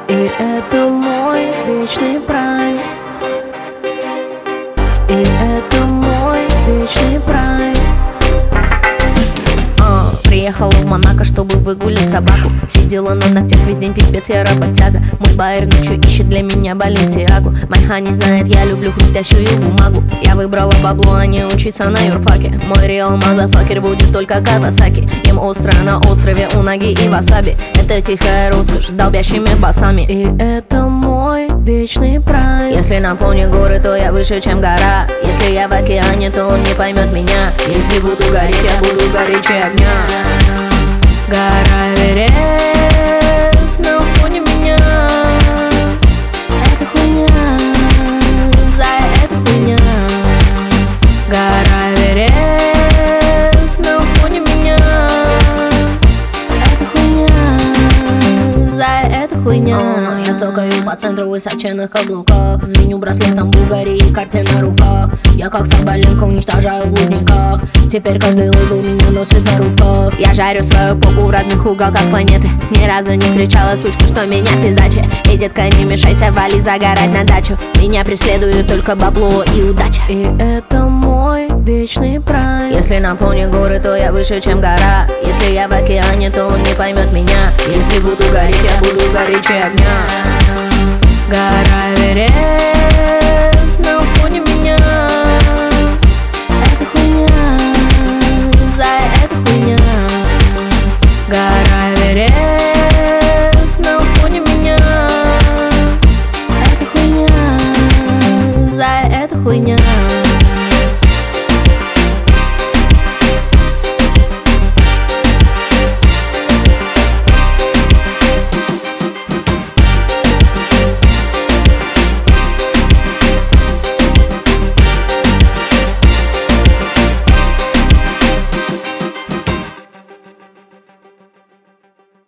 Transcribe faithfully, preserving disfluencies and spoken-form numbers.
И это мой вечный прайм. И это мой вечный прайм. а, Приехала в Монако, чтобы выгулять собаку. Сидела на ногтях весь день, пипец, я работяга. Мой байер ночью ищет для меня Баленсиагу. Майха не знает, я люблю хрустящую бумагу. Я выбрала бабло, а не учиться на юрфаке. Мой реал мазафакер будет только Кавасаки. Им остро на острове унаги и васаби. Это тихая роскошь с долбящими басами. И это мой вечный прайм. Если на фоне горы, то я выше, чем гора. Если я в океане, то он не поймет меня. Если буду гореть, я буду горячее огня. Гора Эверест на фоне меня. Это хуйня, за это хуйня. Гора Эверест на фоне меня. Это хуйня, за это хуйня. Я цокаю по центру в высоченных каблуках. Звеню браслетом Булгарии и карте на руках. Я как соболенка уничтожаю в лудниках. Теперь каждый лейбл меня носит на руках. Я жарю свою попу в разных уголках планеты. Ни разу не встречала сучку, что меня пиздачи. Эй, детка, не мешайся, вали загорать на дачу. Меня преследует только бабло и удача. И это мой вечный прайм. Если на фоне горы, то я выше, чем гора. Если я в океане, то он не поймет меня. Если буду гореть, я буду горячее огня. Гора Эверест